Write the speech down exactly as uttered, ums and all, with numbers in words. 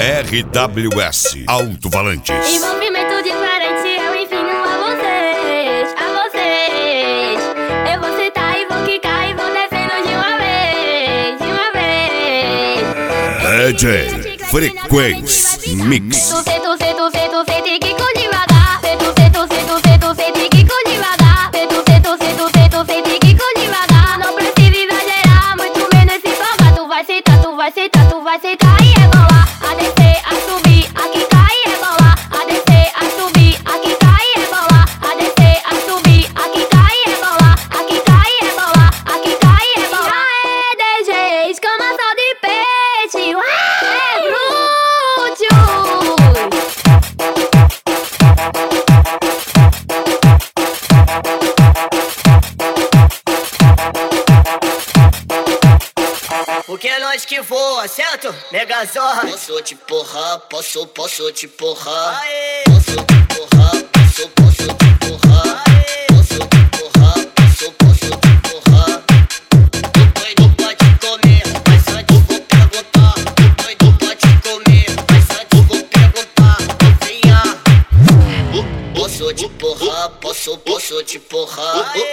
R W S Alto-Falantes. Envolvimento diferente, eu ensino a vocês, a vocês. Eu vou sentar e vou quicar e vou descendo de uma vez, de uma vez. D J Frequência Mix. Tu senta, tu senta, tu senta, tu senta e quico devagar. Tu senta, tu senta, tu senta, tu senta e quico devagar. Tu senta, tu senta, tu senta, tu senta e quico devagar. Não precisa exagerar, muito menos se empolgar. Tu vai sentar, tu vai sentar, tu vai sentar e rebolar. A descer, a subir, a quicar e rebolar. A descer, a subir, a quicar e rebolar. A descer, a subir, a quicar e rebolar. A quicar e rebolar, a quicar e rebolar. Aê, D J, escama só de peixe. Ué, glúteo. Porque é nós que voa, certo? Mega Zorra. Posso te porrar, posso, posso te porrar. Aê. Posso te porrar, posso, posso te porrar. Aê. Posso te porrar, posso, posso te porrar. Tô doido pra te comer, mas antes vou perguntar. Tô doido pra te comer, mas antes vou perguntar. Novinha, posso te porrar, posso, posso te porrar. Aê.